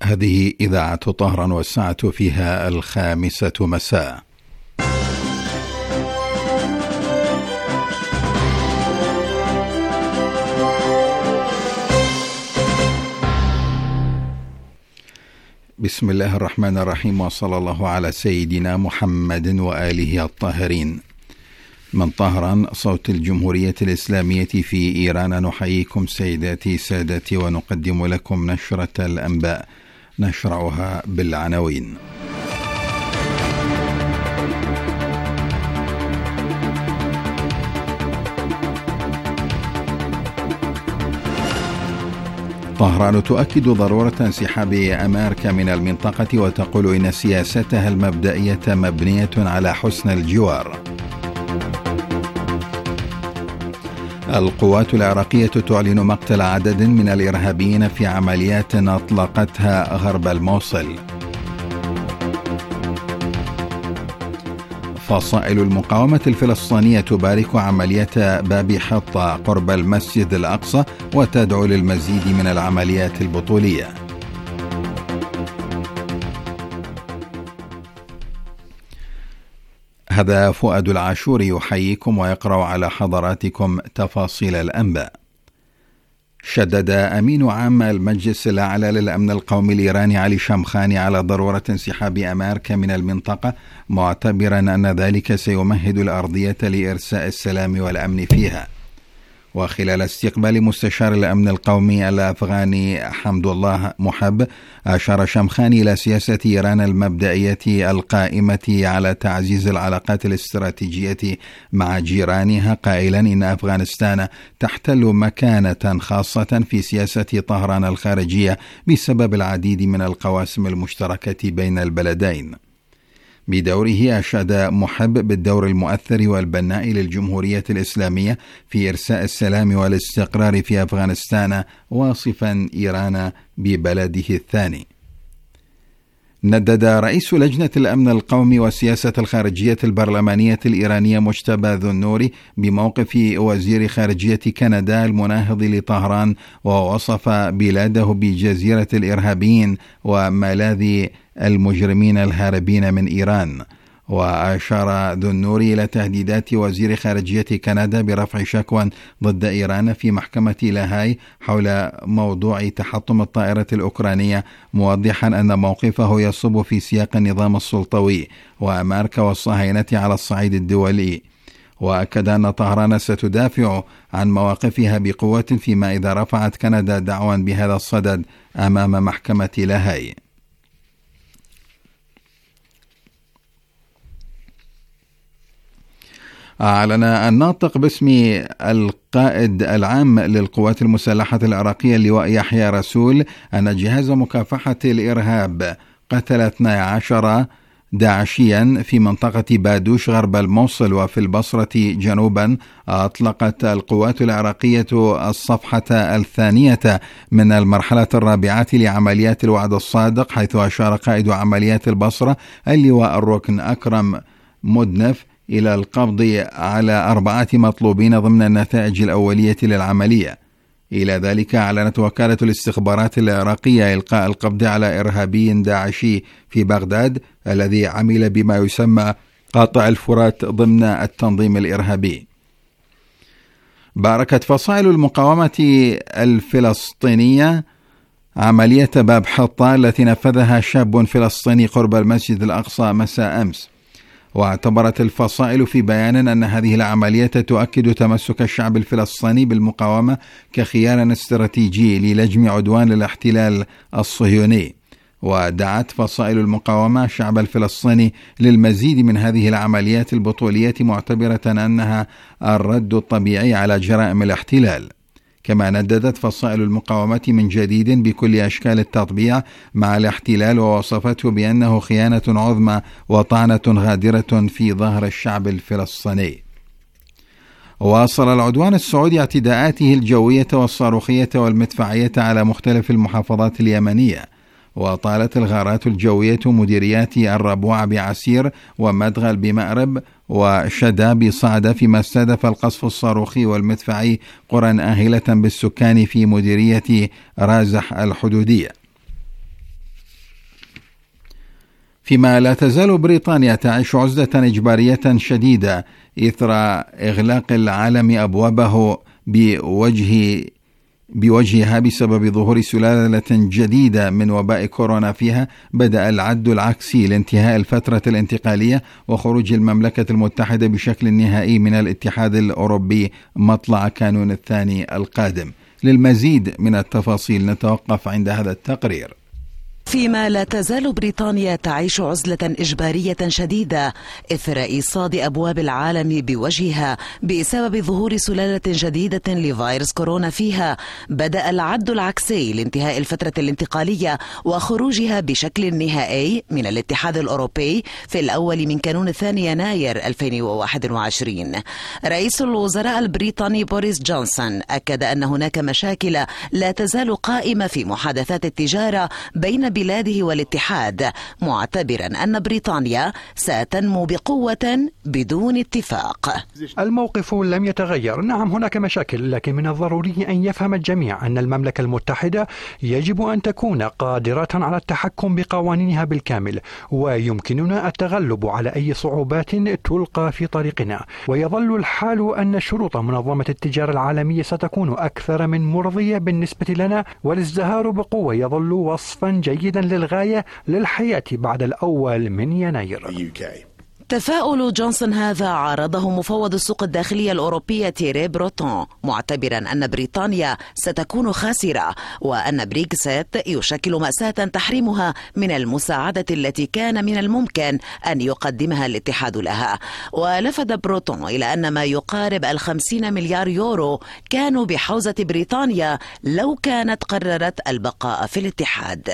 هذه إذاعة طهران والساعة فيها 5 مساء. بسم الله الرحمن الرحيم، وصلى الله على سيدنا محمد وآله الطاهرين. من طهران صوت الجمهورية الإسلامية في إيران، نحييكم سيداتي سادتي ونقدم لكم نشرة الأنباء، نشرعها بالعناوين. طهران تؤكد ضرورة انسحاب أمريكا من المنطقة، وتقول إن سياستها المبدئية مبنية على حسن الجوار. القوات العراقية تعلن مقتل عدد من الإرهابيين في عمليات أطلقتها غرب الموصل. فصائل المقاومة الفلسطينية تبارك عملية باب حطة قرب المسجد الأقصى، وتدعو للمزيد من العمليات البطولية. هذا فؤاد العاشور يحييكم ويقرأ على حضراتكم تفاصيل الأنباء. شدد أمين عام المجلس الأعلى للأمن القومي الإيراني علي شمخاني على ضرورة انسحاب أمريكا من المنطقة، معتبرا أن ذلك سيمهد الأرضية لإرساء السلام والأمن فيها. وخلال استقبال مستشار الأمن القومي الأفغاني حمد الله محب، أشار شمخاني إلى سياسة إيران المبدئية القائمة على تعزيز العلاقات الاستراتيجية مع جيرانها، قائلا إن أفغانستان تحتل مكانة خاصة في سياسة طهران الخارجية بسبب العديد من القواسم المشتركة بين البلدين. بدوره أشاد محب بالدور المؤثر والبناء للجمهورية الإسلامية في إرساء السلام والاستقرار في أفغانستان، واصفا إيران ببلده الثاني. ندد رئيس لجنة الأمن القومي والسياسة الخارجية البرلمانية الإيرانية مجتبى ذنوري بموقف وزير خارجية كندا المناهض لطهران، ووصف بلاده بجزيرة الإرهابيين وملاذ المجرمين الهاربين من إيران. وأشار ذنوري إلى تهديدات وزير خارجية كندا برفع شكوى ضد إيران في محكمة لاهاي حول موضوع تحطم الطائرة الأوكرانية، موضحا أن موقفه يصب في سياق النظام السلطوي وأمريكا والصهاينة على الصعيد الدولي. وأكد أن طهران ستدافع عن مواقفها بقوة فيما إذا رفعت كندا دعوى بهذا الصدد أمام محكمة لاهاي. أعلن الناطق باسم القائد العام للقوات المسلحة العراقية اللواء يحيى رسول أن جهاز مكافحة الإرهاب قتل 12 داعشيا في منطقة بادوش غرب الموصل وفي البصرة جنوبا. أطلقت القوات العراقية الصفحة الثانية من المرحلة الرابعة لعمليات الوعد الصادق، حيث أشار قائد عمليات البصرة اللواء الركن أكرم مدنف إلى القبض على 4 مطلوبين ضمن النتائج الأولية للعملية. إلى ذلك أعلنت وكالة الاستخبارات العراقية إلقاء القبض على إرهابي داعشي في بغداد الذي عمل بما يسمى قاطع الفرات ضمن التنظيم الإرهابي. باركت فصائل المقاومة الفلسطينية عملية باب حطة التي نفذها شاب فلسطيني قرب المسجد الأقصى مساء أمس. واعتبرت الفصائل في بيان أن هذه العملية تؤكد تمسك الشعب الفلسطيني بالمقاومة كخيار استراتيجي للجم عدوان الاحتلال الصهيوني. ودعت فصائل المقاومة الشعب الفلسطيني للمزيد من هذه العمليات البطولية، معتبرة أنها الرد الطبيعي على جرائم الاحتلال. كما نددت فصائل المقاومة من جديد بكل أشكال التطبيع مع الاحتلال، ووصفته بأنه خيانة عظمى وطعنة غادرة في ظهر الشعب الفلسطيني. واصل العدوان السعودي اعتداءاته الجوية والصاروخية والمدفعية على مختلف المحافظات اليمنية، وطالت الغارات الجوية مديريات الربوع بعسير ومدغل بمأرب وشدا بصعدة، فيما استهدف القصف الصاروخي والمدفعي قرى آهلة بالسكان في مديرية رازح الحدودية. فيما لا تزال بريطانيا تعيش عزلة إجبارية شديدة إثر إغلاق العالم أبوابه بوجهها بسبب ظهور سلالة جديدة من وباء كورونا فيها، بدأ العد العكسي لانتهاء الفترة الانتقالية وخروج المملكة المتحدة بشكل نهائي من الاتحاد الأوروبي مطلع كانون الثاني القادم. للمزيد من التفاصيل نتوقف عند هذا التقرير. فيما لا تزال بريطانيا تعيش عزلة إجبارية شديدة إثر إيصاد أبواب العالم بوجهها بسبب ظهور سلالة جديدة لفيروس كورونا فيها، بدأ العد العكسي لانتهاء الفترة الانتقالية وخروجها بشكل نهائي من الاتحاد الأوروبي في الأول من كانون الثاني يناير 2021. رئيس الوزراء البريطاني بوريس جونسون أكد أن هناك مشاكل لا تزال قائمة في محادثات التجارة بين بلاده والاتحاد، معتبرا أن بريطانيا ستنمو بقوة بدون اتفاق. الموقف لم يتغير. نعم هناك مشاكل، لكن من الضروري أن يفهم الجميع أن المملكة المتحدة يجب أن تكون قادرة على التحكم بقوانينها بالكامل، ويمكننا التغلب على أي صعوبات تلقى في طريقنا. ويظل الحال أن شروط منظمة التجارة العالمية ستكون أكثر من مرضية بالنسبة لنا، والازدهار بقوة يظل وصفا جيدا للغاية للحياة بعد الأول من يناير. تفاؤل جونسون هذا عارضه مفوض السوق الداخلية الأوروبية تيري بروتون، معتبرا أن بريطانيا ستكون خاسرة وأن بريكسيت يشكل مأساة تحرمها من المساعدة التي كان من الممكن أن يقدمها الاتحاد لها. ولفت بروتون إلى أن ما يقارب 50 مليار يورو كانوا بحوزة بريطانيا لو كانت قررت البقاء في الاتحاد.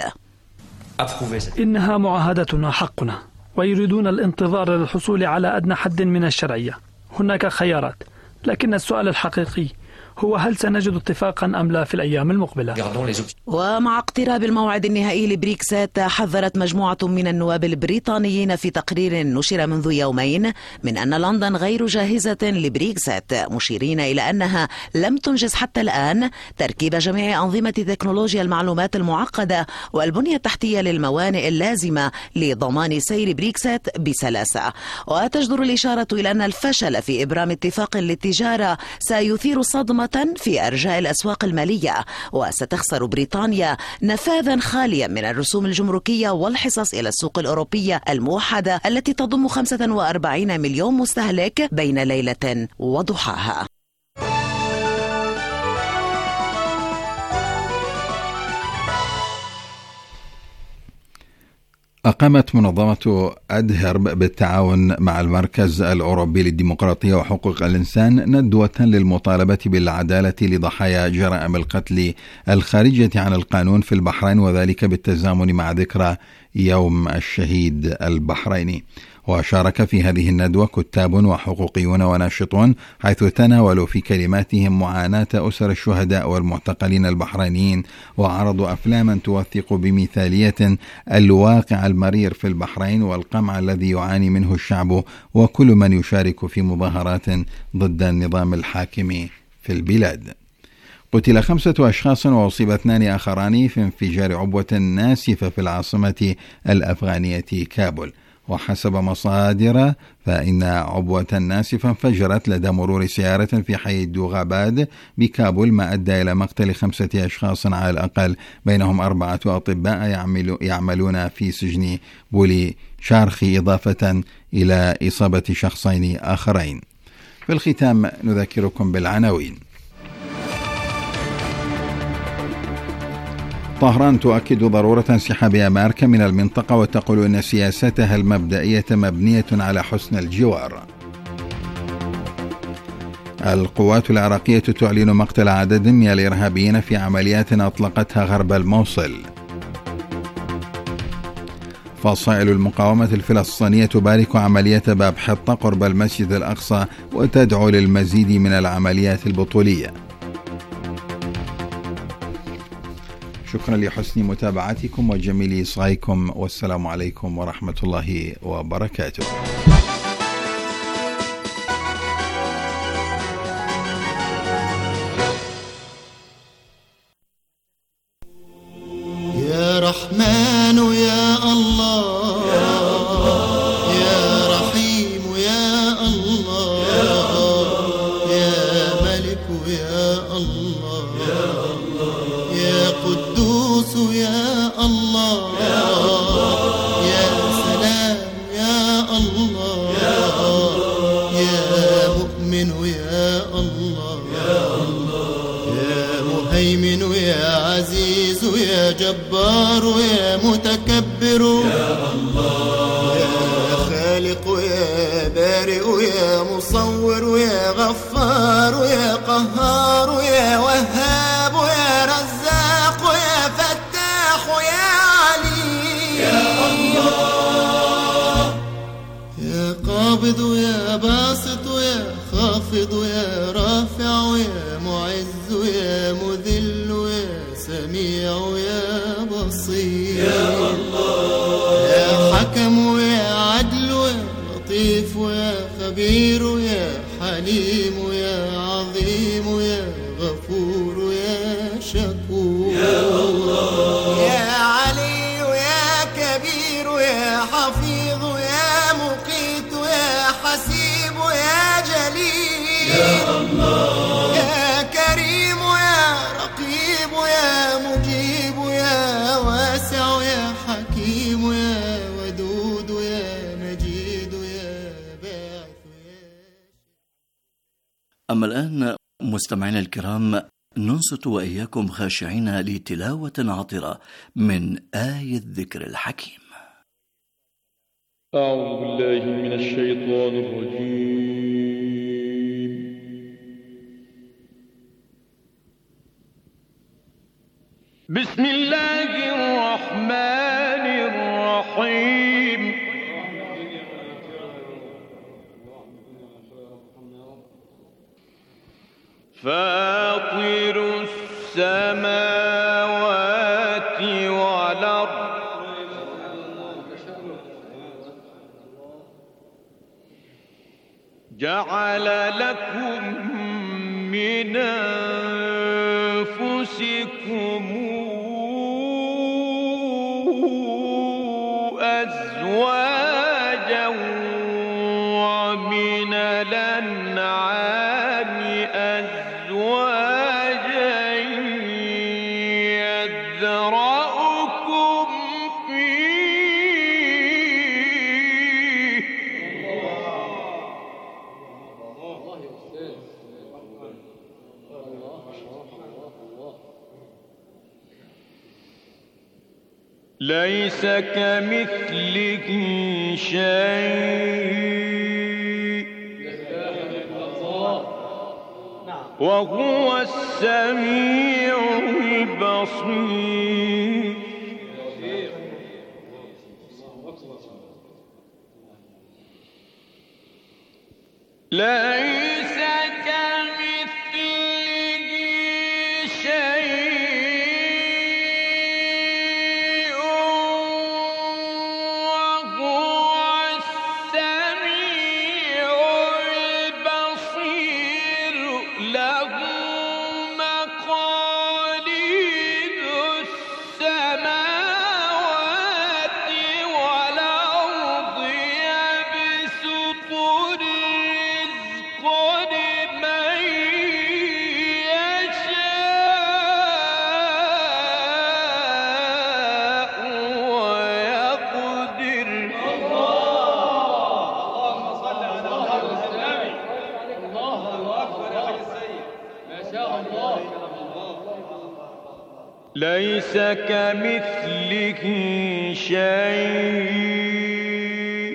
إنها معاهدتنا حقنا، ويريدون الانتظار للحصول على أدنى حد من الشرعية. هناك خيارات، لكن السؤال الحقيقي هو هل سنجد اتفاقا أم لا في الأيام المقبلة. ومع اقتراب الموعد النهائي لبريكسيت، حذرت مجموعة من النواب البريطانيين في تقرير نشر منذ يومين من أن لندن غير جاهزة لبريكسيت، مشيرين إلى أنها لم تنجز حتى الآن تركيب جميع أنظمة تكنولوجيا المعلومات المعقدة والبنية التحتية للموانئ اللازمة لضمان سير بريكسيت بسلاسة. وتجدر الإشارة إلى أن الفشل في إبرام اتفاق للتجارة سيثير صدمة في أرجاء الأسواق المالية، وستخسر بريطانيا نفاذا خاليا من الرسوم الجمركية والحصص إلى السوق الأوروبية الموحدة التي تضم 45 مليون مستهلك بين ليلة وضحاها. أقامت منظمة أدهرب بالتعاون مع المركز الأوروبي للديمقراطية وحقوق الإنسان ندوة للمطالبة بالعدالة لضحايا جرائم القتل الخارجة عن القانون في البحرين، وذلك بالتزامن مع ذكرى يوم الشهيد البحريني. وشارك في هذه الندوة كتاب وحقوقيون وناشطون، حيث تناولوا في كلماتهم معاناة أسر الشهداء والمعتقلين البحرينيين، وعرضوا أفلاما توثق بمثالية الواقع المرير في البحرين والقمع الذي يعاني منه الشعب وكل من يشارك في مظاهرات ضد النظام الحاكم في البلاد. قتل 5 أشخاص وأصيب 2 آخران في انفجار عبوة ناسفة في العاصمة الأفغانية كابول. وحسب مصادر فإن عبوة ناسفة انفجرت لدى مرور سيارة في حي دوغاباد بكابول، ما أدى إلى مقتل 5 أشخاص على الأقل، بينهم 4 أطباء يعملون في سجن بولي شارخي، إضافة إلى إصابة شخصين آخرين. في الختام نذكركم بالعناوين. طهران تؤكد ضرورة انسحاب أمريكا من المنطقة وتقول أن سياستها المبدئية مبنية على حسن الجوار. القوات العراقية تعلن مقتل عدد من الإرهابيين في عمليات أطلقتها غرب الموصل. فصائل المقاومة الفلسطينية تبارك عملية باب حطة قرب المسجد الأقصى وتدعو للمزيد من العمليات البطولية. شكرا لحسن متابعتكم وجميل إصغائكم، والسلام عليكم ورحمة الله وبركاته. يا رحمن يا الله القدوس يا الله يا سلام يا الله يا مؤمن يا الله يا مهيمن يا عزيز يا جبار يا متكبر يا الله يا خالق يا بارئ يا مصور يا غفار يا قهار يا وهاب يا رزاق يا فتاح يا عليم يا الله يا قابض يا باسط يا خافض يا رافع يا معز يا مذل يا سميع يا بصير يا الله يا حكم يا عدل يا لطيف يا خبير يا حليم يا عظيم يا غفور يا شكور يا الله يا علي يا كبير يا حفيظ يا مقيت يا حسيب يا جليل يا الله يا كريم يا رقيب يا مجيب يا واسع يا حكيم يا ودود يا مجيد يا باعث يا. أما الآن مستمعينا الكرام ننصت وإياكم خاشعين لتلاوة عطرة من آية الذكر الحكيم. أعوذ بالله من الشيطان الرجيم. بسم الله الرحمن الرحيم. فاطر السماوات والأرض جعل لكم من أنفسكم أزواجا ومن الأنعام أزواجا يذرأكم فيه ليس كمثله شيء وهو السميع البصير. ليس كمثله شيء وهو السميع البصير. له مقاليد السماوات والأرض يبسط الرزق لمن يشاء ويقدر. ليس كمثله شيء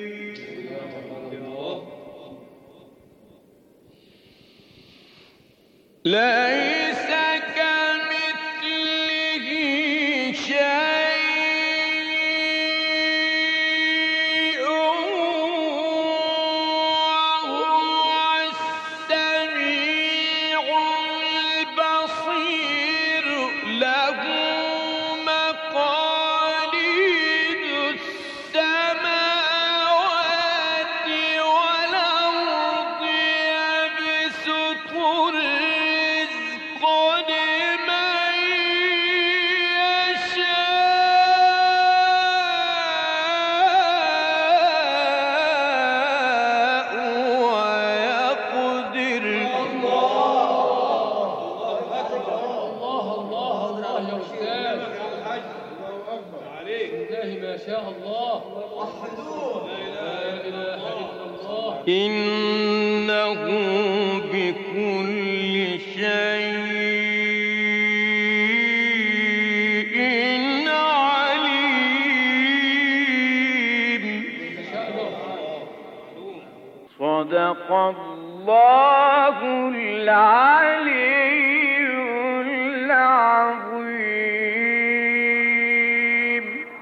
ليس كمثله شيء وهو السميع البصير. له مقاليد السماوات والأرض يبسط الرزق شاء الله وحدوه لا إله إلا الله إنه بكل شيء عليم. صدق الله العلي العظيم.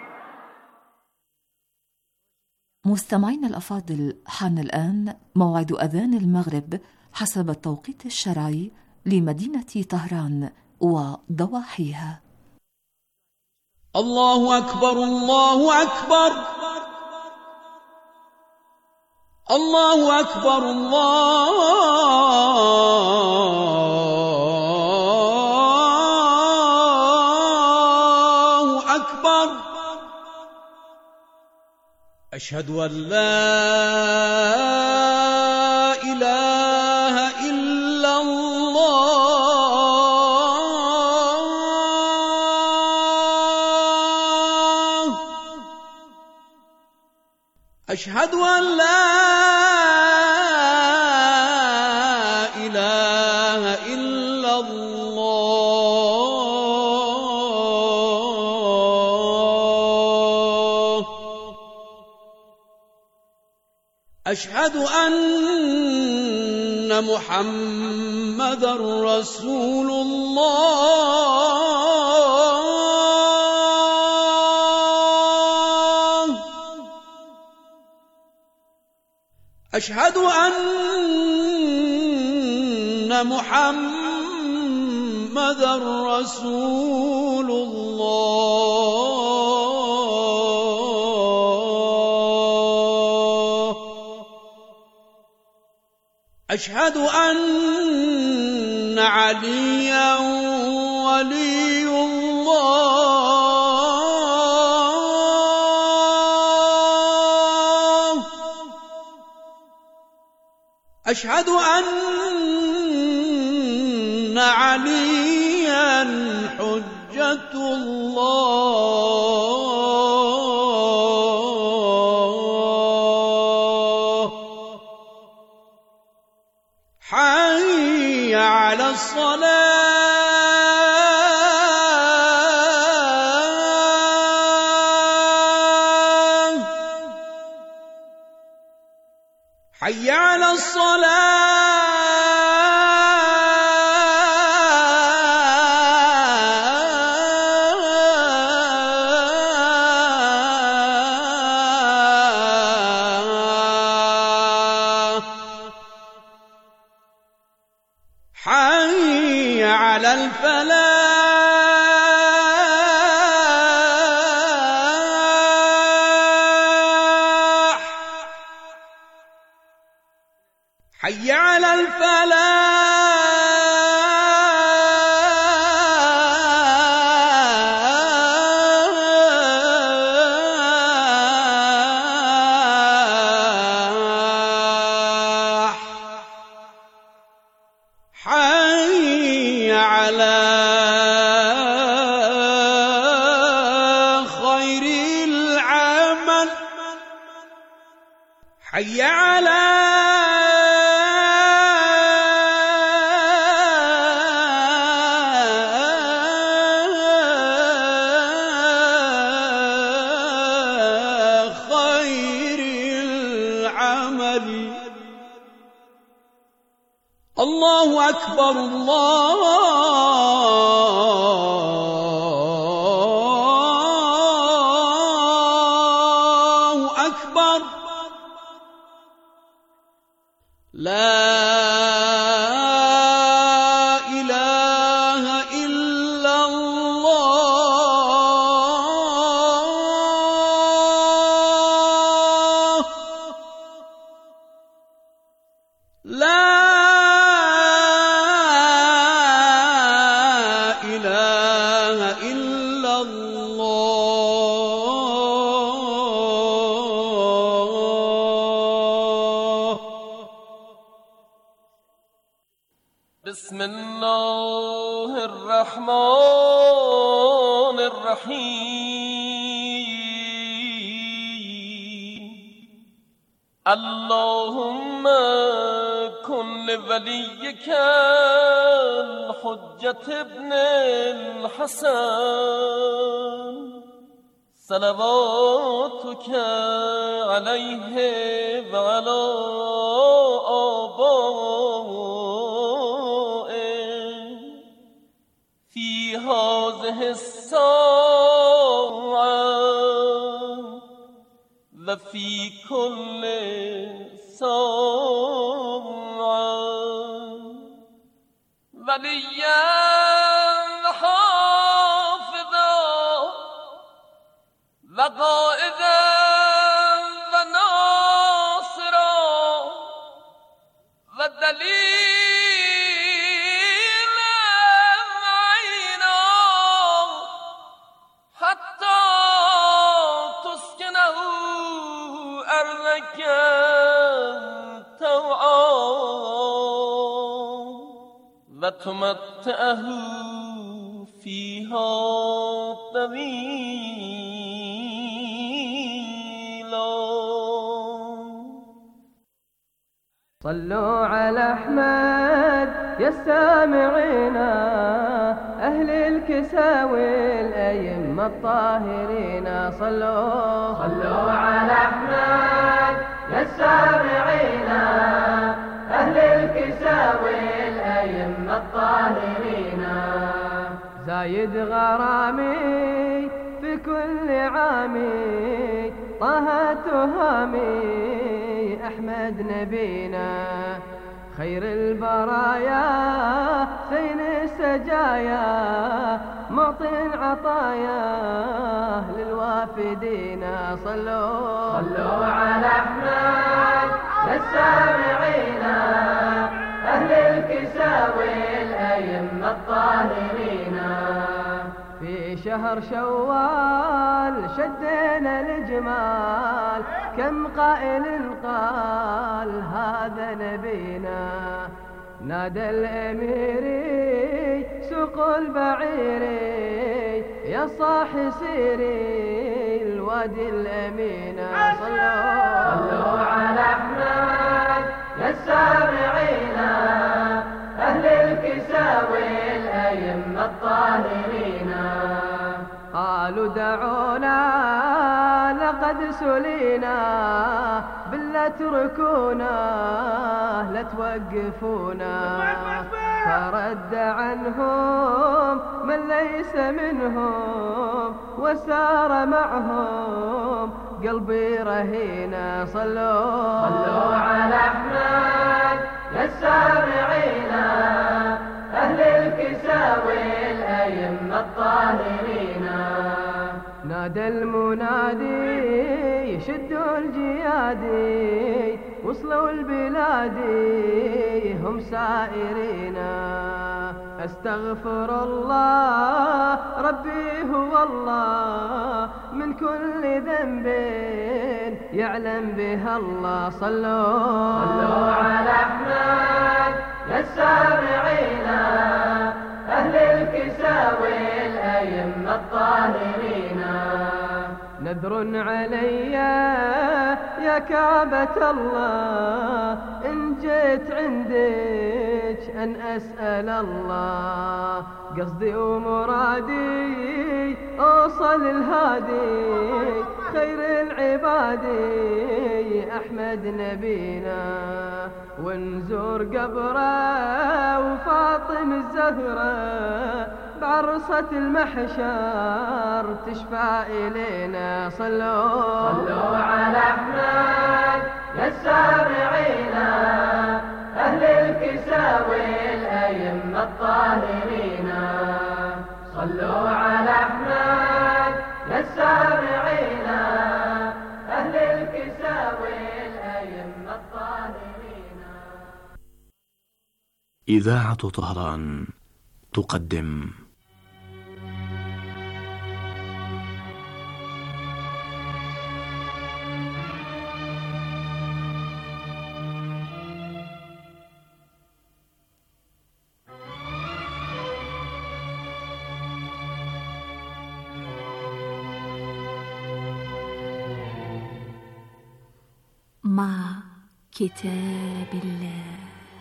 مستمعينا الأفاضل، حان الآن موعد أذان المغرب حسب التوقيت الشرعي لمدينة طهران وضواحيها. الله أكبر الله أكبر الله أكبر الله أكبر. أشهد أن لا إله إلا الله. أشهد أن لا إله إلا الله. أشهد أن محمدًا رسول الله. أشهد أن محمدًا رسول الله. أشهد أن عليا ولي الله. أشهد أن عليا حجة الله. حي على الصلاة. حي على الصلاة. حي على الفلاح. حي على الفلاح. حي على خير العمل. حي على خير العمل. الله أكبر الله أكبر. لا إله إلا الله. لا إله إلا الله. بسم الله الرحمن الرحيم اللهم كن لوليك الحجة ابن الحسن صلواتك عليه وعلى آبائه في هذه الساعة وفي كل ساعة وليا وحافظا وقائدا وناصرا ودليلا عينا حتى تسكنه أرضك طوعا وتمتعه فيها طويلا. صلوا على أحمد يا السامعين أهل الكساوي الأئمة الطاهرين. صلوا على أحمد يا السامعين أهل الكساوي الأئمة الطاهرين. زايد غرامي في كل عامي طه تهامي أحمد نبينا خير البرايا زين السجايا معطي عطايا للوافدين. صلوا على أحمد للسامعين أهل الكساوي الأئمة الطاهرين. في شهر شوال شدينا الجمال كم قائل قال هذا نبينا. نادى الأميري سوق البعيري يا صاح سيري الوادي الأمين. صلوا على أحمد يا السامعين أهل الكساوي الأئمة الطاهرين. قالوا دعونا لقد سلينا بالله اتركونا لا توقفونا. فرد عنهم من ليس منهم وسار معهم قلبي رهينا. صلوا على أحمد يا السامعين أهل الكساوي الأئمة الطاهرين. نادى المنادي يشدوا الجيادي وصلوا البلادي هم سائرين. استغفر الله ربي هو الله من كل ذنب يعلم بها الله. صلوا على أحمد يا السامعين أهل الكساوي الأئمة الطاهرين. نذر علي يا كعبة الله إن جيت عندك أن أسأل الله قصدي ومرادي أوصل الهادي خير العباد أحمد نبينا. ونزور قبره وفاطم الزهرة بعرصة المحشر تشفى إلينا. صلوا على أحمد يا السامعين أهل الكساوي الأئمة الطاهرين. صلوا على أحمد يا السامعين أهل الكساوي الأئمة الطاهرين. إذاعة طهران تقدم مع كتاب الله.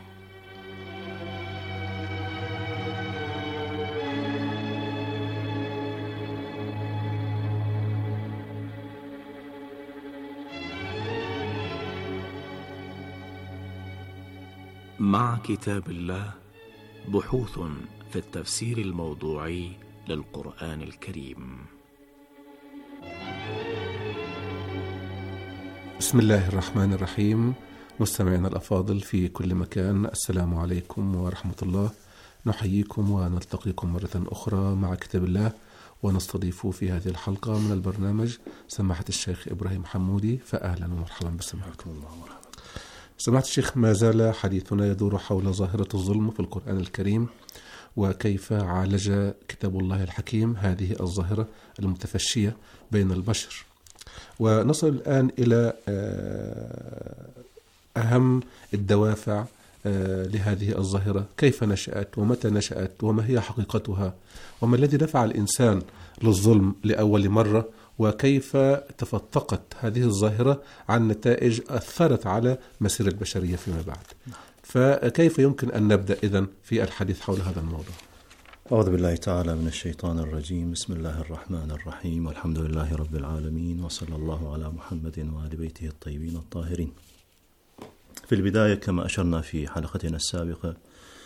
مع كتاب الله بحوث في التفسير الموضوعي للقرآن الكريم. بسم الله الرحمن الرحيم. مستمعينا الأفاضل في كل مكان، السلام عليكم ورحمة الله. نحييكم ونلتقيكم مرة أخرى مع كتاب الله، ونستضيف في هذه الحلقة من البرنامج سماحة الشيخ إبراهيم حمودي، فأهلا ومرحبا بسماحتكم. سماحة الشيخ، ما زال حديثنا يدور حول ظاهرة الظلم في القرآن الكريم، وكيف عالج كتاب الله الحكيم هذه الظاهرة المتفشية بين البشر. ونصل الآن إلى أهم الدوافع لهذه الظاهرة، كيف نشأت ومتى نشأت وما هي حقيقتها، وما الذي دفع الإنسان للظلم لأول مرة، وكيف تفتقت هذه الظاهرة عن نتائج أثرت على مسير البشرية فيما بعد. فكيف يمكن أن نبدأ إذن في الحديث حول هذا الموضوع؟ أعوذ بالله تعالى من الشيطان الرجيم. بسم الله الرحمن الرحيم، والحمد لله رب العالمين، وصلى الله على محمد وآل بيته الطيبين الطاهرين. في البداية كما أشرنا في حلقتنا السابقة،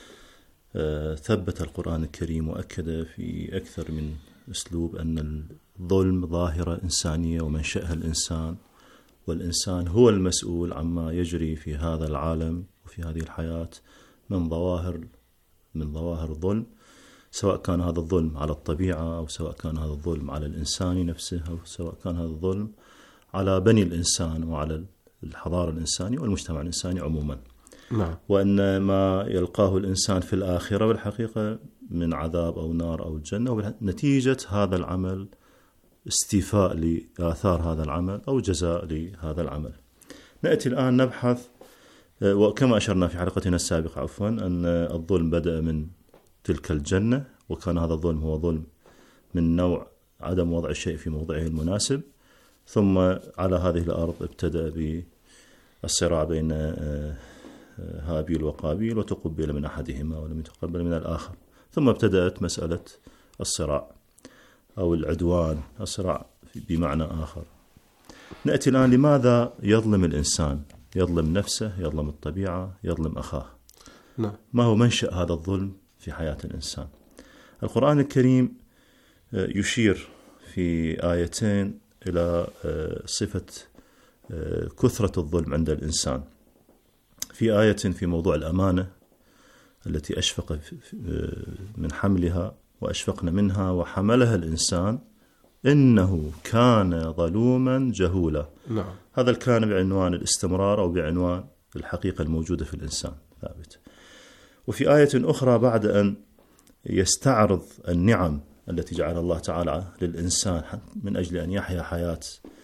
ثبت القرآن الكريم وأكد في أكثر من أسلوب أن الظلم ظاهرة إنسانية ومنشأها الإنسان، والإنسان هو المسؤول عما يجري في هذا العالم وفي هذه الحياة من ظواهر الظلم، سواء كان هذا الظلم على الطبيعة، أو سواء كان هذا الظلم على الإنسان نفسه، أو سواء كان هذا الظلم على بني الإنسان وعلى الحضارة الإنسانية والمجتمع الإنساني عموما. نعم. وأن ما يلقاه الإنسان في الآخرة بالحقيقة من عذاب أو نار أو جنة، ونتيجة هذا العمل استيفاء لآثار هذا العمل أو جزاء لهذا العمل. نأتي الآن نبحث، وكما أشرنا في حلقتنا السابقة أن الظلم بدأ من تلك الجنة، وكان هذا الظلم هو ظلم من نوع عدم وضع الشيء في موضعه المناسب، ثم على هذه الأرض ابتدأ بالصراع بين هابيل وقابيل، وتقبل من أحدهما ولم يتقبل من الآخر، ثم ابتدأت مسألة الصراع أو العدوان، الصراع بمعنى آخر. نأتي الآن لماذا يظلم الإنسان؟ يظلم نفسه، يظلم الطبيعة، يظلم أخاه. نعم. ما هو منشأ هذا الظلم في حياة الإنسان؟ القرآن الكريم يشير في آيتين إلى صفة كثرة الظلم عند الإنسان. في آية في موضوع الأمانة التي أشفق من حملها وأشفقنا منها وحملها الإنسان إنه كان ظلوما جهولا. نعم. هذا كان بعنوان الاستمرار أو بعنوان الحقيقة الموجودة في الإنسان ثابت. وفي آية أخرى بعد أن يستعرض النعم التي جعل الله تعالى للإنسان من أجل أن يحيا حياة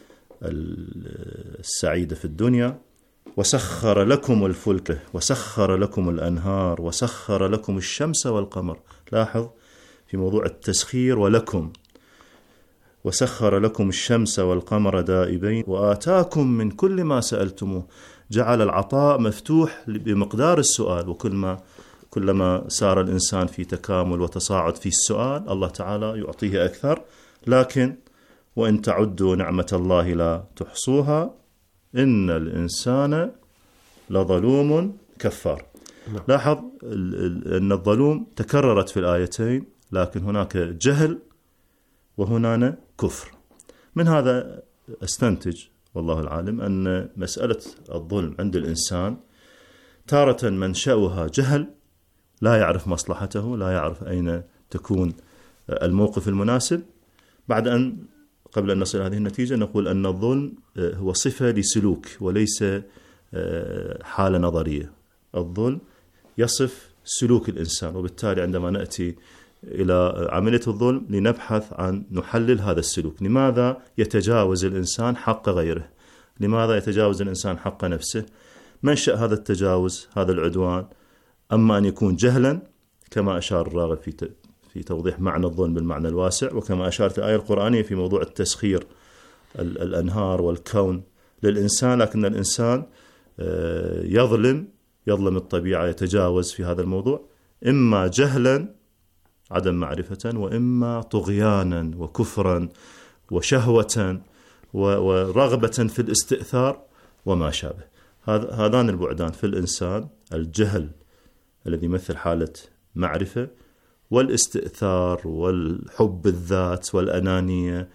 السعيدة في الدنيا، وسخر لكم الفلك وسخر لكم الأنهار وسخر لكم الشمس والقمر. لاحظ في موضوع التسخير ولكم، وسخر لكم الشمس والقمر دائبين وآتاكم من كل ما سألتموه. جعل العطاء مفتوح بمقدار السؤال، كلما سار الإنسان في تكامل وتصاعد في السؤال الله تعالى يعطيه أكثر. لكن وإن تعدوا نعمة الله لا تحصوها إن الإنسان لظلوم كفار. لاحظ أن الظلوم تكررت في الآيتين، لكن هناك جهل وهنا كفر. من هذا استنتج والله العالم أن مسألة الظلم عند الإنسان تارة منشأها جهل، لا يعرف مصلحته، لا يعرف أين تكون الموقف المناسب. قبل أن نصل هذه النتيجة نقول أن الظلم هو صفة لسلوك وليس حالة نظرية. الظلم يصف سلوك الإنسان، وبالتالي عندما نأتي إلى عملية الظلم لنبحث عن نحلل هذا السلوك. لماذا يتجاوز الإنسان حق غيره؟ لماذا يتجاوز الإنسان حق نفسه؟ منشأ هذا التجاوز، هذا العدوان، أما أن يكون جهلا كما أشار الراغب في توضيح معنى الظلم بالمعنى الواسع، وكما أشارت الآية القرآنية في موضوع التسخير الأنهار والكون للإنسان، لكن الإنسان يظلم الطبيعة، يتجاوز في هذا الموضوع، إما جهلا عدم معرفة، وإما طغيانا وكفرا وشهوة ورغبة في الاستئثار وما شابه. هذان البعدان في الإنسان، الجهل الذي يمثل حالة معرفة، والاستئثار والحب الذات والأنانية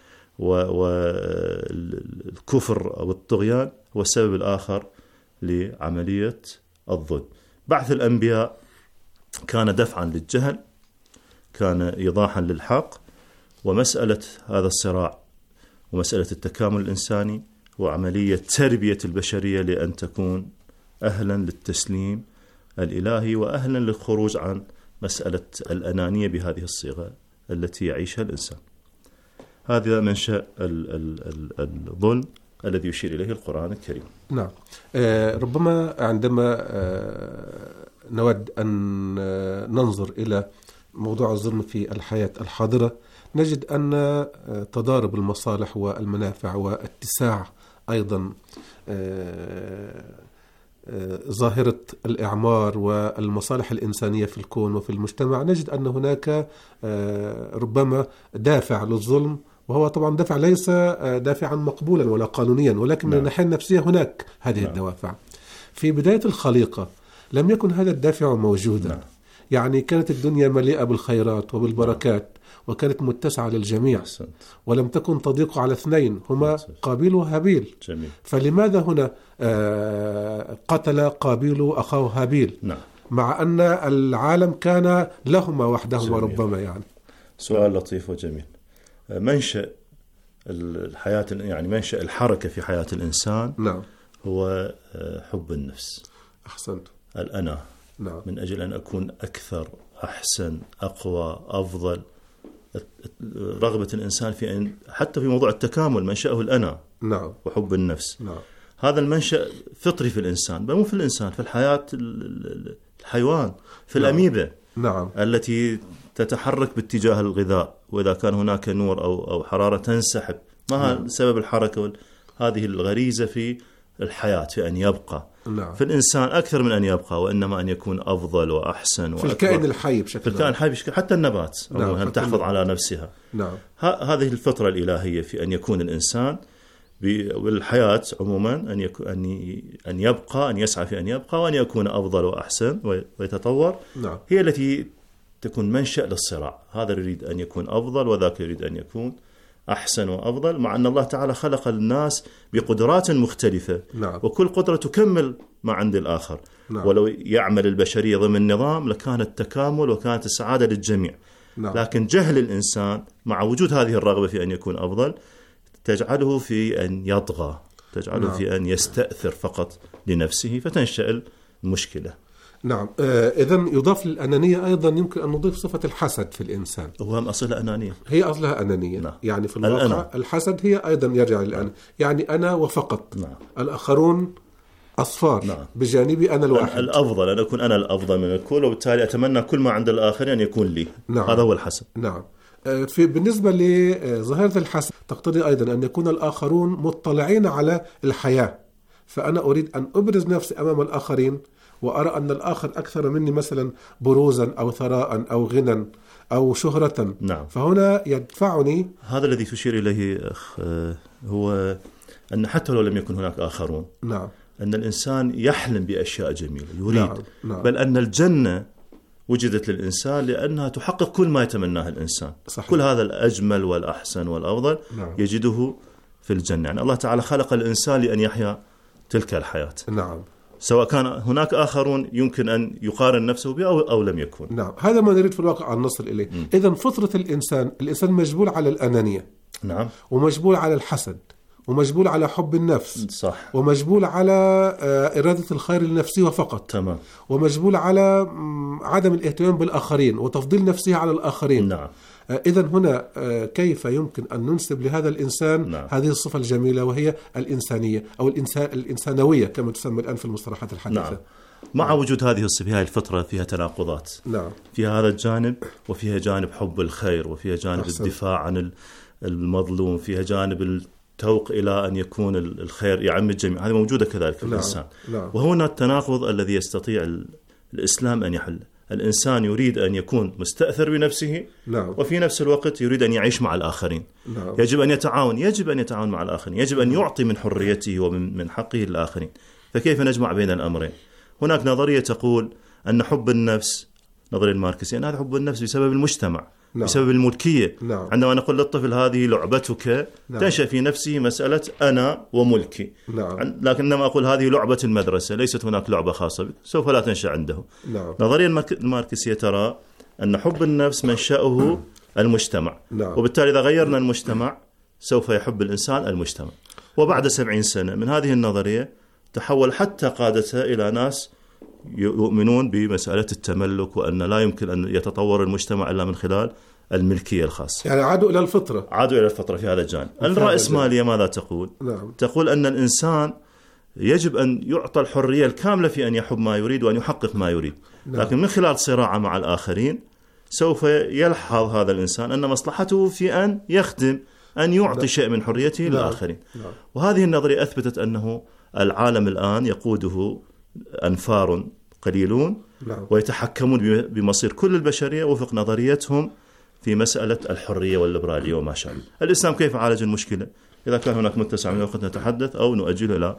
والكفر أو الطغيان، هو السبب الآخر لعملية الظلم. بعث الأنبياء كان دفعا للجهل، كان إيضاحا للحق، ومسألة هذا الصراع ومسألة التكامل الإنساني وعملية تربية البشرية لأن تكون أهلا للتسليم الإلهي وأهلا للخروج عن مسألة الأنانية بهذه الصيغة التي يعيشها الإنسان. هذا منشأ الظلم الذي يشير إليه القرآن الكريم. نعم. ربما عندما نود أن ننظر إلى موضوع الظلم في الحياة الحاضرة، نجد أن تضارب المصالح والمنافع واتساع أيضا ظاهرة الإعمار والمصالح الإنسانية في الكون وفي المجتمع، نجد أن هناك ربما دافع للظلم، وهو طبعا دافع ليس دافعا مقبولا ولا قانونيا، ولكن من الناحية النفسية هناك هذه الدوافع. في بداية الخليقة لم يكن هذا الدافع موجودا. يعني كانت الدنيا مليئة بالخيرات وبالبركات، وكانت متسعة للجميع، ولم تكن تضيق على اثنين هما قابيل وهابيل. جميل. فلماذا هنا قتل قابيل أخاه هابيل؟ مع أن العالم كان لهما وحدهما ربما. يعني سؤال لطيف وجميل. منشأ الحياة، يعني منشأ الحركة في حياة الإنسان هو حب النفس. أحسنت. الأنا. من أجل أن أكون أكثر، أحسن، أقوى، أفضل. رغبة الإنسان في أن حتى في موضوع التكامل منشأه الأنا. وحب النفس. هذا المنشأ فطري في الإنسان، بل مو في الإنسان، في الحياة الحيوان، في الأميبا التي تتحرك باتجاه الغذاء، وإذا كان هناك نور أو حرارة تنسحب. ما سبب الحركة؟ هذه الغريزة في الحياة، في أن يبقى. في الإنسان أكثر من أن يبقى، وإنما أن يكون أفضل وأحسن في الكائن الحي بشكل، في الكائن الحي بشكل، حتى النبات أن تحفظ على نفسها. هذه الفطرة الإلهية في أن يكون الإنسان بالحياة عموما أن يبقى، أن يسعى في أن يبقى، وأن يكون أفضل وأحسن ويتطور. هي التي تكون منشأ للصراع. هذا يريد أن يكون أفضل، وذاك يريد أن يكون أحسن وأفضل، مع أن الله تعالى خلق الناس بقدرات مختلفة. وكل قدرة تكمل ما عند الآخر. ولو يعمل البشرية ضمن نظام لكان التكامل وكانت السعادة للجميع. لكن جهل الإنسان مع وجود هذه الرغبة في أن يكون أفضل تجعله في أن يطغى، تجعله في أن يستأثر فقط لنفسه، فتنشأ المشكلة. نعم. إذن يضاف للأنانية أيضا يمكن أن نضيف صفة الحسد في الإنسان. وهم أصلها أنانية. هي أصلها أنانية. يعني في الواقع الحسد هي أيضا يرجع للأنا. يعني أنا وفقط. الآخرون أصفار بجانبي أنا الواحد. الأفضل أن أكون أنا الأفضل من الكل، وبالتالي أتمنى كل ما عند الآخرين أن يكون لي. هذا هو الحسد. بالنسبة لظاهرة الحسد تقتضي أيضا أن يكون الآخرون مطلعين على الحياة، فأنا أريد أن أبرز نفسي أمام الآخرين، وأرى أن الآخر أكثر مني مثلا بروزا أو ثراء أو غنى أو شهرة. فهنا يدفعني. هذا الذي تشير إليه هو أن حتى لو لم يكن هناك آخرون، أن الإنسان يحلم بأشياء جميلة يريد. بل أن الجنة وجدت للإنسان لأنها تحقق كل ما يتمناه الإنسان. كل هذا الأجمل والأحسن والأفضل يجده في الجنة. يعني الله تعالى خلق الإنسان لأن يحيا تلك الحياة. سواء كان هناك آخرون يمكن أن يقارن نفسه به أو لم يكن. هذا ما نريد في الواقع أن نصل إليه. إذن فطرة الإنسان مجبول على الأنانية. ومجبول على الحسد، ومجبول على حب النفس. ومجبول على إرادة الخير لنفسه فقط. ومجبول على عدم الاهتمام بالآخرين وتفضيل نفسه على الآخرين. إذن هنا كيف يمكن أن ننسب لهذا الإنسان هذه الصفة الجميلة، وهي الإنسانية أو الإنسانوية كما تسمى الآن في المصطلحات الحديثة. مع وجود هذه الصفة، هذه الفترة فيها تناقضات. فيها هذا الجانب، وفيها جانب حب الخير، وفيها جانب الدفاع عن المظلوم، فيها جانب توق إلى أن يكون الخير يعم الجميع، هذه موجودة كذلك في الإنسان. وهنا التناقض الذي يستطيع الإسلام أن يحل. الإنسان يريد أن يكون مستأثر بنفسه، وفي نفس الوقت يريد أن يعيش مع الآخرين. يجب أن يتعاون مع الآخرين، يجب أن يعطي من حريته ومن حقه للآخرين. فكيف نجمع بين الأمرين؟ هناك نظرية تقول أن حب النفس، نظرية الماركسية، أن هذا حب النفس بسبب المجتمع، بسبب الملكية. عندما نقول للطفل هذه لعبتك، تنشأ في نفسه مسألة أنا وملكي. لكن عندما أقول هذه لعبة المدرسة، ليست هناك لعبة خاصة بك، سوف لا تنشأ عنده. نظرية الماركسية ترى أن حب النفس منشأه المجتمع، وبالتالي إذا غيرنا المجتمع سوف يحب الإنسان المجتمع. وبعد 70 سنة من هذه النظرية تحول حتى قادتها إلى ناس يؤمنون بمسألة التملك، وأن لا يمكن أن يتطور المجتمع إلا من خلال الملكية الخاصة. يعني عادوا إلى الفطرة في هذا الجانب. الرأسمالية ماذا تقول؟ تقول أن الإنسان يجب أن يعطى الحرية الكاملة في أن يحب ما يريد وأن يحقق ما يريد، لكن من خلال صراعه مع الآخرين سوف يلحظ هذا الإنسان أن مصلحته في أن يخدم، أن يعطي شيء من حريته للآخرين. وهذه النظرية أثبتت أنه العالم الآن يقوده أنفار قليلون، ويتحكمون بمصير كل البشرية وفق نظريتهم في مسألة الحرية والليبرالية وما شابه. الإسلام كيف عالج المشكلة؟ إذا كان هناك متسع من الوقت نتحدث أو نؤجله. لا،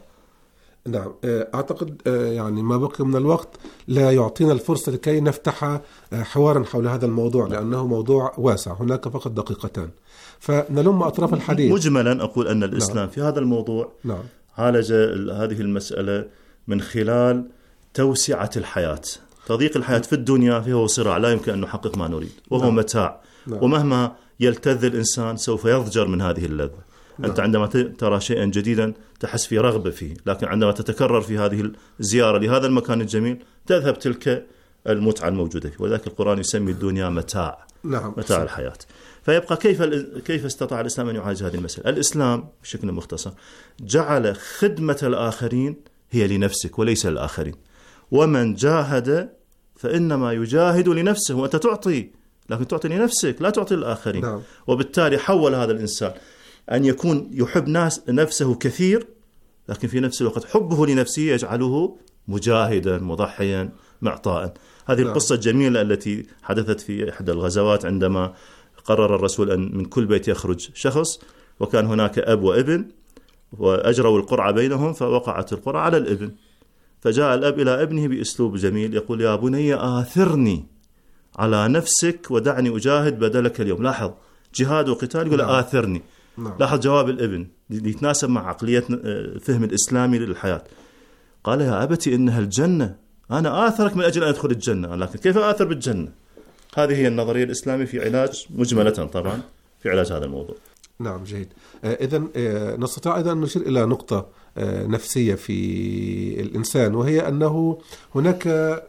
نعم، أعتقد يعني ما بقي من الوقت لا يعطينا الفرصة لكي نفتح حوارا حول هذا الموضوع، لأنه موضوع واسع، هناك فقط دقيقتان فنلم أطراف الحديث. مجملا أقول أن الإسلام في هذا الموضوع عالج هذه المسألة من خلال توسعة الحياة. تضييق الحياة في الدنيا فيه صراع، لا يمكن أن نحقق ما نريد، وهو متاع. ومهما يلتذ الإنسان سوف يضجر من هذه اللذة. أنت عندما ترى شيئا جديدا تحس في رغبة فيه، لكن عندما تتكرر في هذه الزيارة لهذا المكان الجميل تذهب تلك المتعة الموجودة فيه. ولذلك القرآن يسمي الدنيا متاع، متاع الحياة. فيبقى كيف استطاع الإسلام أن يعالج هذه المسألة؟ الإسلام بشكل مختصر جعل خدمة الآخرين هي لنفسك وليس للآخرين، ومن جاهد فإنما يجاهد لنفسه. وأنت تعطي، لكن تعطي لنفسك لا تعطي للآخرين. وبالتالي حول هذا الإنسان أن يكون يحب نفسه كثير، لكن في نفس الوقت حبه لنفسه يجعله مجاهدا مضحيا معطاء. هذه القصة الجميلة التي حدثت في إحدى الغزوات، عندما قرر الرسول أن من كل بيت يخرج شخص، وكان هناك أب وابن، وأجروا القرعة بينهم، فوقعت القرعة على الابن. فجاء الأب إلى ابنه بأسلوب جميل يقول: يا بني آثرني على نفسك ودعني أجاهد بدلك اليوم. لاحظ جهاد وقتال، يقول آثرني. لاحظ جواب الابن يتناسب مع عقلية فهم الإسلامي للحياة. قال: يا أبتي إنها الجنة، أنا آثرك من أجل أن أدخل الجنة، لكن كيف آثر بالجنة؟ هذه هي النظرية الإسلامية في علاج، مجملة طبعا، في علاج هذا الموضوع. نعم، جيد. إذن نستطيع أيضا أن نشير إلى نقطة نفسية في الإنسان، وهي أنه هناك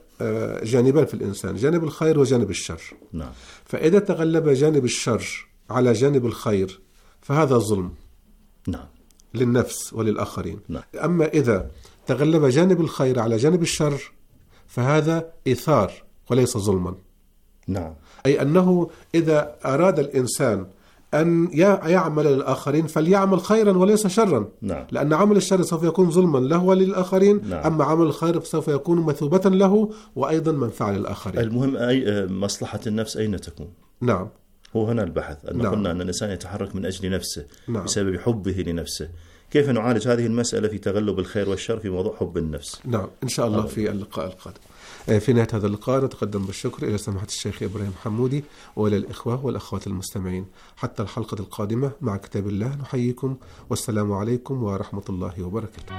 جانبان في الإنسان، جانب الخير وجانب الشر. نعم. فإذا تغلب جانب الشر على جانب الخير فهذا ظلم. نعم. للنفس وللآخرين. نعم. أما إذا تغلب جانب الخير على جانب الشر فهذا إيثار وليس ظلما. نعم. أي أنه إذا أراد الإنسان أن يعمل للآخرين فليعمل خيرا وليس شرا. نعم. لأن عمل الشر سوف يكون ظلما له وللآخرين. نعم. أما عمل الخير سوف يكون مثوبة له وأيضا منفعة للآخرين. المهم أي مصلحة النفس أين تكون؟ نعم. هو هنا البحث، أن قلنا أن الإنسان يتحرك من أجل نفسه. نعم. بسبب حبه لنفسه. كيف نعالج هذه المسألة في تغلب الخير والشر في موضوع حب النفس؟ نعم، إن شاء الله في اللقاء القادم. في نهاية هذا اللقاء نتقدم بالشكر إلى سماحة الشيخ إبراهيم حمودي وإلى الإخوة والأخوات المستمعين. حتى الحلقة القادمة مع كتاب الله نحييكم، والسلام عليكم ورحمة الله وبركاته.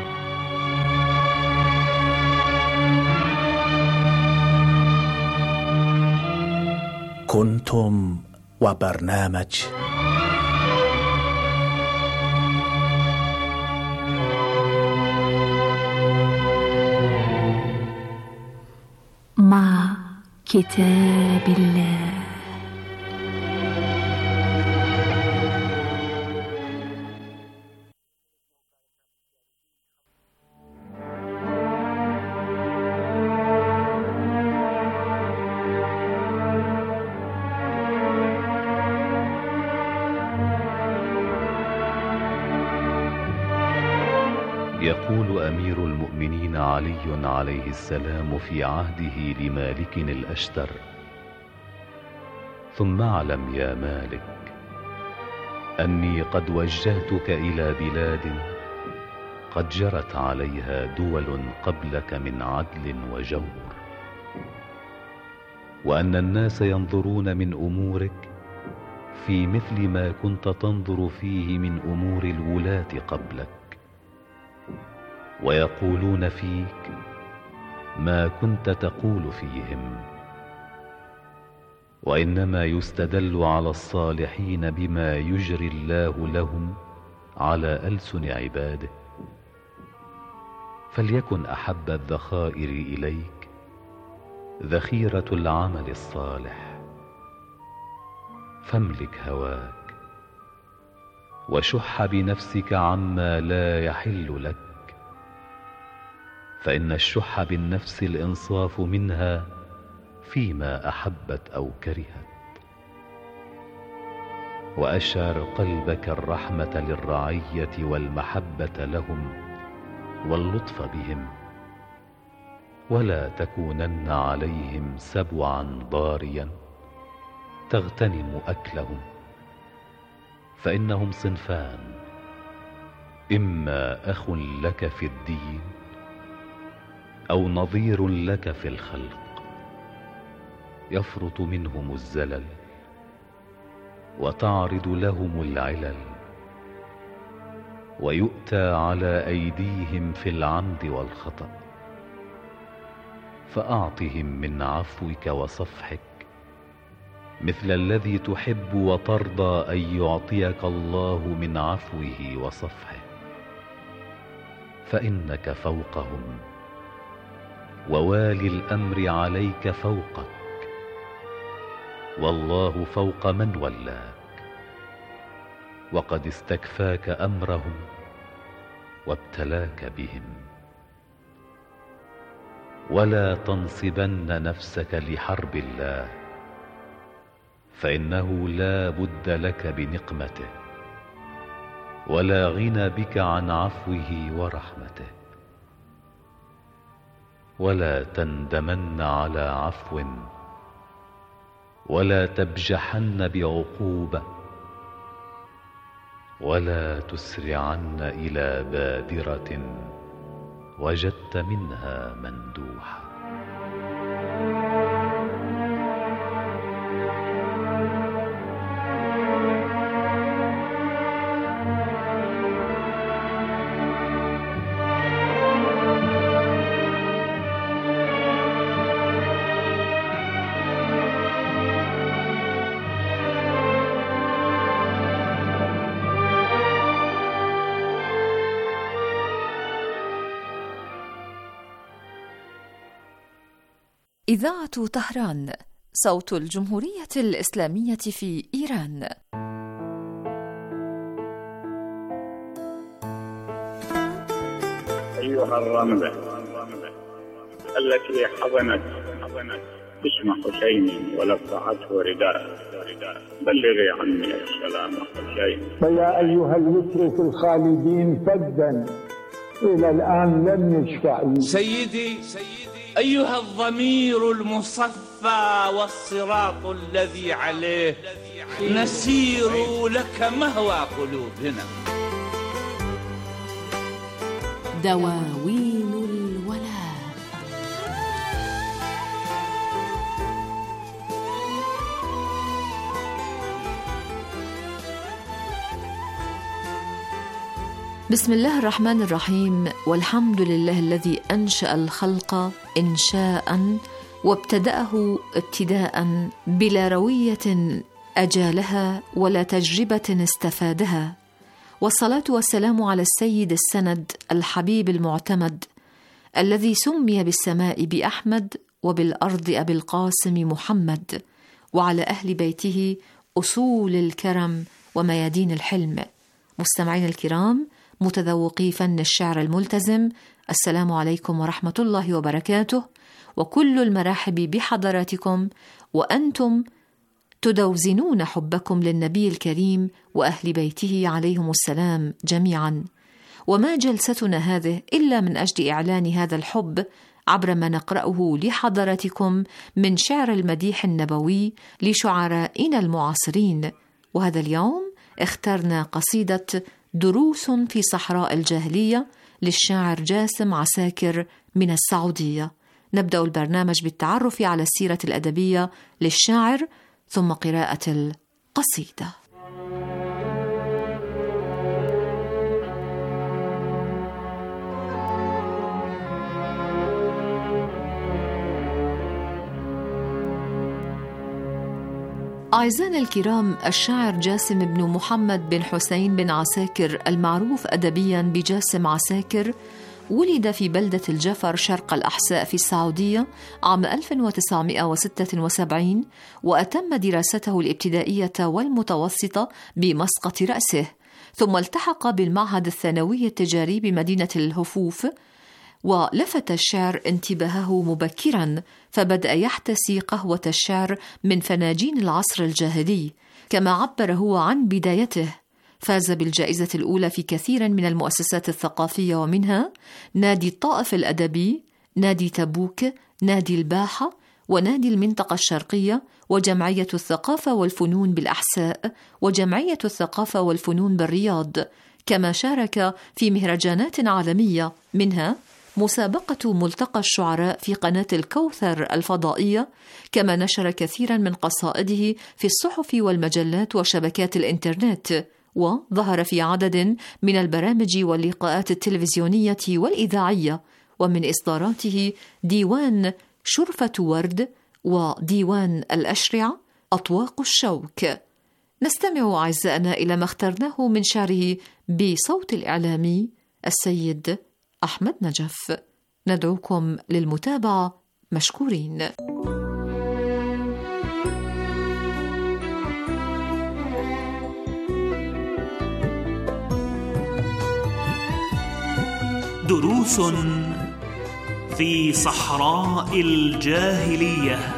كنتم وبرنامج مع كتاب الله. يقول أمير المؤمنين علي عليه السلام في عهده لمالك الأشتر: ثم اعلم يا مالك أني قد وجهتك إلى بلاد قد جرت عليها دول قبلك من عدل وجور، وأن الناس ينظرون من أمورك في مثل ما كنت تنظر فيه من أمور الولاة قبلك، ويقولون فيك ما كنت تقول فيهم، وإنما يستدل على الصالحين بما يجري الله لهم على ألسن عباده. فليكن أحب الذخائر إليك ذخيرة العمل الصالح، فاملك هواك وشح بنفسك عما لا يحل لك، فإن الشح بالنفس الإنصاف منها فيما أحبت أو كرهت. وأشعر قلبك الرحمة للرعية والمحبة لهم واللطف بهم، ولا تكونن عليهم سبعا ضاريا تغتنم أكلهم، فإنهم صنفان: إما أخ لك في الدين أو نظير لك في الخلق، يفرط منهم الزلل وتعرض لهم العلل، ويؤتى على أيديهم في العمد والخطأ، فأعطهم من عفوك وصفحك مثل الذي تحب وترضى أن يعطيك الله من عفوه وصفحه، فإنك فوقهم، ووالي الأمر عليك فوقك، والله فوق من ولاك، وقد استكفاك أمرهم وابتلاك بهم. ولا تنصبن نفسك لحرب الله، فإنه لا بد لك بنقمته، ولا غنى بك عن عفوه ورحمته. ولا تندمن على عفو، ولا تبجحن بعقوبة، ولا تسرعن إلى بادرة وجدت منها مندوحة. إذاعة طهران، صوت الجمهورية الإسلامية في إيران. أيها الرملة التي حضنت اسم حسين ولفعته رداء، بلغي عني السلام حسين. فيا أيها الوتر في الخالدين فدا إلى الآن لم يشفع. سيدي أيها الضمير المصفى والصراط الذي عليه نسير لك مهوى قلوبنا. دواوين الولاء. بسم الله الرحمن الرحيم، والحمد لله الذي أنشأ الخلق إنشاء وابتدأه ابتداء بلا روية أجالها ولا تجربة استفادها، والصلاة والسلام على السيد السند الحبيب المعتمد الذي سمي بالسماء بأحمد وبالأرض أبي القاسم محمد، وعلى أهل بيته أصول الكرم وميادين الحلم. مستمعين الكرام، متذوقي فن الشعر الملتزم، السلام عليكم ورحمة الله وبركاته، وكل المرحب بحضراتكم وأنتم تدوزنون حبكم للنبي الكريم وأهل بيته عليهم السلام جميعا. وما جلستنا هذه إلا من أجل إعلان هذا الحب عبر ما نقرأه لحضراتكم من شعر المديح النبوي لشعرائنا المعاصرين. وهذا اليوم اخترنا قصيدة دروس في صحراء الجاهلية للشاعر جاسم عساكر من السعودية. نبدأ البرنامج بالتعرف على السيرة الأدبية للشاعر ثم قراءة القصيدة. أعزائنا الكرام، الشاعر جاسم بن محمد بن حسين بن عساكر المعروف أدبياً بجاسم عساكر ولد في بلدة الجفر شرق الأحساء في السعودية عام 1976، وأتم دراسته الابتدائية والمتوسطة بمسقط رأسه، ثم التحق بالمعهد الثانوي التجاري بمدينة الهفوف. ولفت الشعر انتباهه مبكراً، فبدأ يحتسي قهوة الشعر من فناجين العصر الجاهلي. كما عبر هو عن بدايته، فاز بالجائزة الأولى في كثير من المؤسسات الثقافية، ومنها نادي الطائف الأدبي، نادي تبوك، نادي الباحة، ونادي المنطقة الشرقية، وجمعية الثقافة والفنون بالأحساء، وجمعية الثقافة والفنون بالرياض. كما شارك في مهرجانات عالمية، منها مسابقة ملتقى الشعراء في قناة الكوثر الفضائية. كما نشر كثيرا من قصائده في الصحف والمجلات وشبكات الإنترنت، وظهر في عدد من البرامج واللقاءات التلفزيونية والإذاعية. ومن إصداراته ديوان شرفة ورد، وديوان الأشرعة، أطواق الشوك. نستمع أعزائنا إلى ما اخترناه من شعره بصوت الإعلامي السيد أحمد نجف. ندعوكم للمتابعة مشكورين. دروس في صحراء الجاهلية.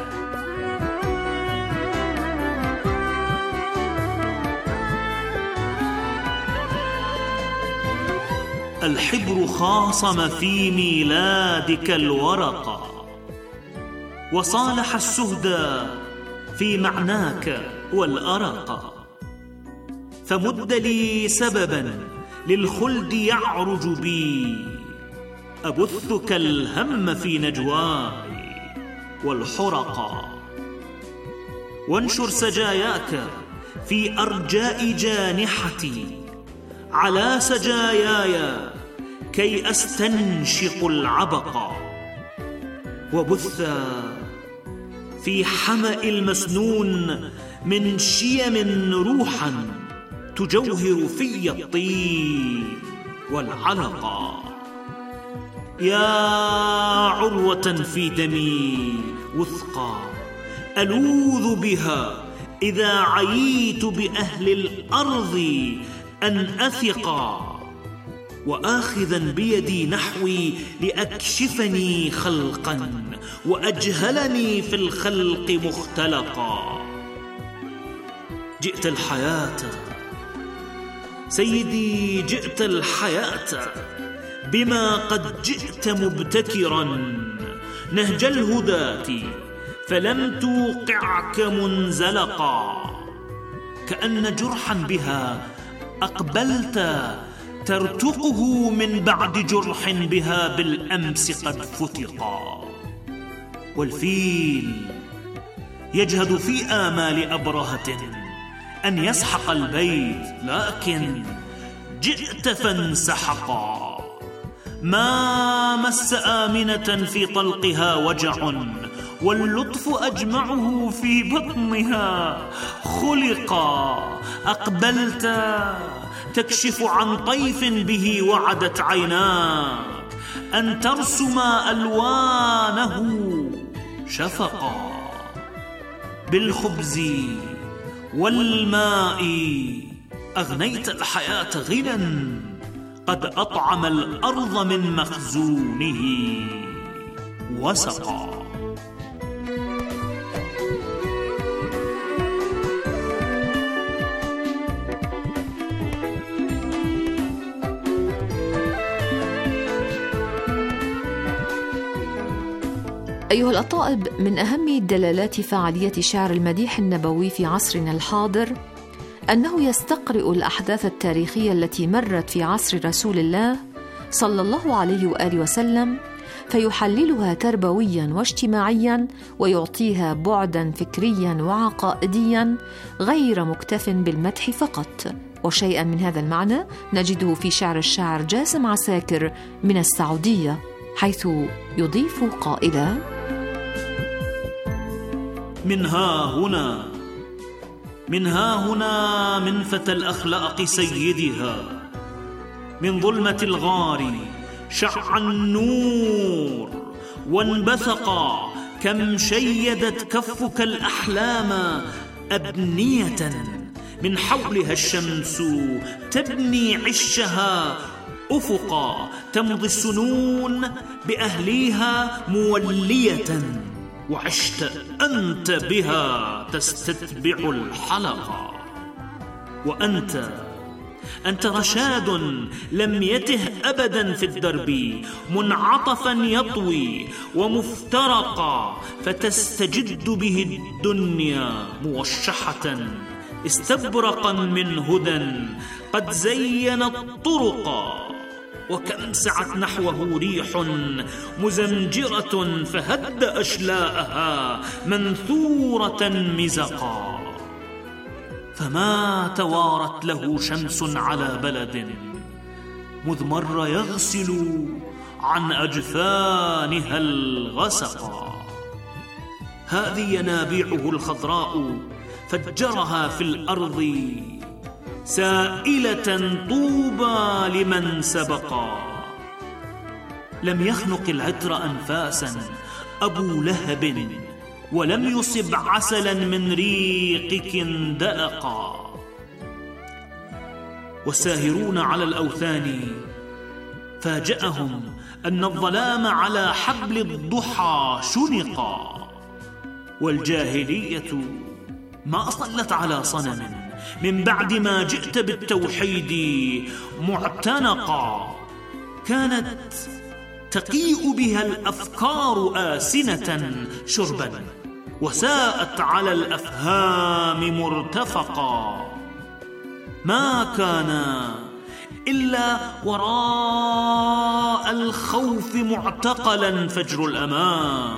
الحبر خاصم في ميلادك الورق، وصالح السهدى في معناك والأرق، فمد لي سببا للخلد يعرج بي، أبثك الهم في نجواي والحرق، وانشر سجاياك في أرجاء جانحتي على سجاياي كي أستنشق العبق، وبث في حمأ المسنون من شيم روحا تجوهر في الطين والعلق. يا عروة في دمي وثقا ألوذ بها إذا عييت بأهل الأرض أن أثقا، وآخذا بيدي نحوي لأكشفني خلقا وأجهلني في الخلق مختلقا. جئت الحياة سيدي، جئت الحياة بما قد جئت مبتكرا نهج الهداة، فلم توقعك منزلقا، كأن جرحا بها أقبلت ترتقه من بعد جرح بها بالأمس قد فتقا. والفيل يجهد في آمال أبرهة أن يسحق البيت، لكن جئت فانسحقا. ما مس آمنة في طلقها وجع، واللطف أجمعه في بطنها خلقا. أقبلت تكشف عن طيف به وعدت عيناك أن ترسم ألوانه شفقا. بالخبز والماء أغنيت الحياة غنى قد أطعم الأرض من مخزونه وسقا. أيها الأطائب، من أهم دلالات فعالية شعر المديح النبوي في عصرنا الحاضر أنه يستقرئ الأحداث التاريخية التي مرت في عصر رسول الله صلى الله عليه وآله وسلم، فيحللها تربويا واجتماعيا ويعطيها بعدا فكريا وعقائديا غير مكتف بالمدح فقط. وشيئا من هذا المعنى نجده في شعر الشاعر جاسم عساكر من السعودية، حيث يضيف قائلا: من ها هنا من فتى الأخلاق سيدها، من ظلمة الغار شع النور وانبثق، كم شيدت كفك الأحلام أبنية، من حولها الشمس تبني عشها أفقا، تمضي السنون بأهليها مولية، وعشت أنت بها تستتبع الحلقة. وأنت رشاد لم يته أبدا في الدرب، منعطفا يطوي ومفترقا، فتستجد به الدنيا موشحة، استبرقا من هدى قد زين الطرق. وكم سعت نحوه ريح مزمجرة، فهد أشلاءها منثورة مزقا، فما توارت له شمس على بلد، مذ مر يغسل عن أجفانها الغسقا. هذه ينابيعه الخضراء فجرها في الأرض، سائلة طوبى لمن سبقا. لم يخنق العطر أنفاسا أبو لهب، ولم يصب عسلا من ريقك دأقا. والساهرون على الأوثان فاجأهم أن الظلام على حبل الضحى شنقا. والجاهلية ما صلت على صنم من بعد ما جئت بالتوحيد معتنقا، كانت تقيء بها الأفكار آسنة شربا، وساءت على الأفهام مرتفقا. ما كان إلا وراء الخوف معتقلا فجر الأمان،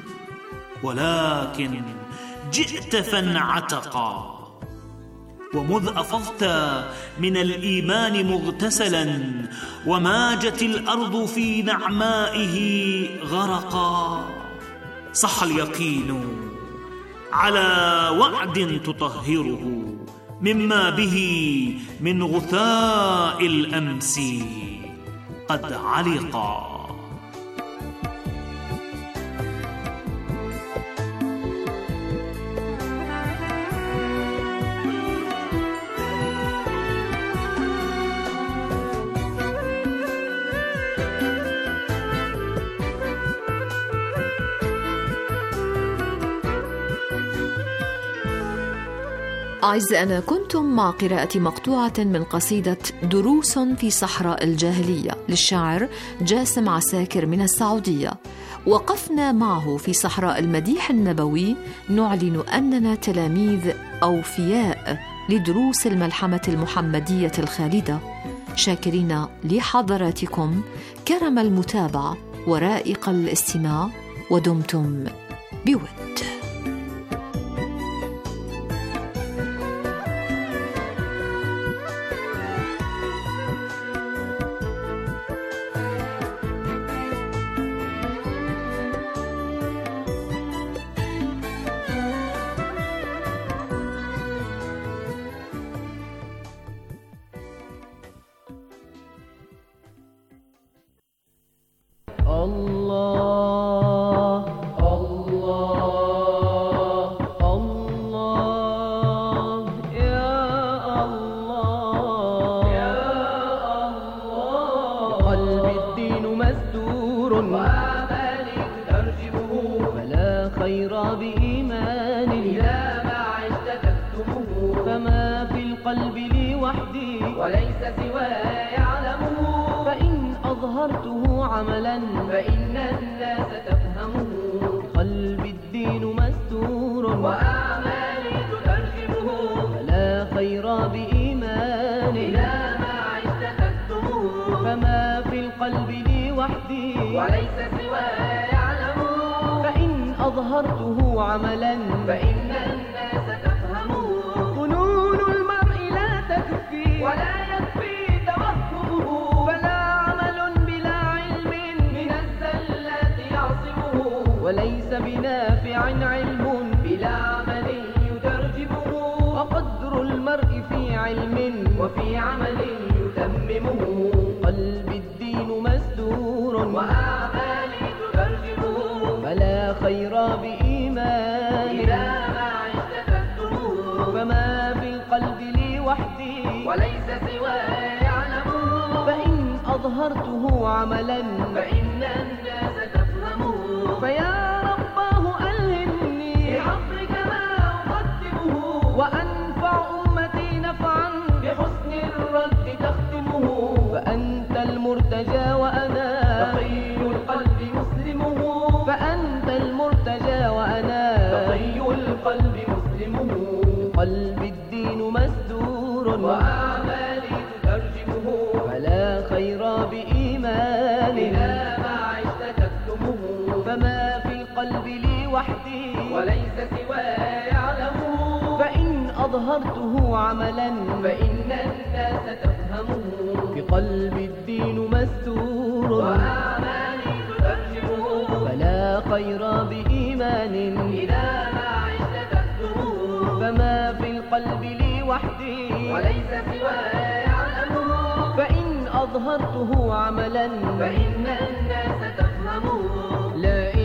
ولكن جئت فانعتقا. ومذ أفضت من الإيمان مغتسلا، وماجت الأرض في نعمائه غرقا، صح اليقين على وعد تطهره مما به من غثاء الأمس قد علقا. أعزائنا، كنتم مع قراءة مقطوعة من قصيدة دروس في صحراء الجاهلية للشاعر جاسم عساكر من السعودية. وقفنا معه في صحراء المديح النبوي نعلن أننا تلاميذ أوفياء لدروس الملحمة المحمدية الخالدة، شاكرين لحضراتكم كرم المتابعة ورائق الاستماع، ودمتم بود. فإن أظهرته عملا فإن الناس تفهمه. الدين مستور وأعمالي تترجمه فلا خير بإيمان إذا ما عشت تكتمه فما في القلب لي وحدي وليس سواي يعلمه فإن أظهرته عملا فإن الناس تفهمه ظنون المرء لا تكفي ولا يكفي توهمه فلا عمل بلا علم من الزلات يعصمه وليس بنافع علم بلا عمل يترجمه وقدر المرء في علم وفي عمل يتممه قلب الدين مسدور وأعمالي تترجمه فلا خير بإيمان إذا ما عشت تكتمه فما في القلب لي وحدي وليس سواي يعلمه فإن أظهرته عملا فإن الناس تفهمه فيا رباه ألهمني بحفظك ما أقدمه وأنفع أمتي نفعا بحسن الرد تختمه فأنت المرتجى وأنا تقي القلب مسلمه فأنت المرتجى وأنا تقي القلب مسلمه قلب الدين مسدور وأعمالي تترجمه فلا خير بإيمان إذا ما عشت تكتمه فما في القلب لي وحدي وليس سواي يعلمه فإن أظهرته عملا فإن الناس تفهمه بقلب الدين مستور وأعمالي تترجمه فلا خير بإيمان إذا ما عشت تكتمه فما في القلب لي وحدي وليس سواي يعلمه فإن أظهرته عملا فإن الناس تفهمه لا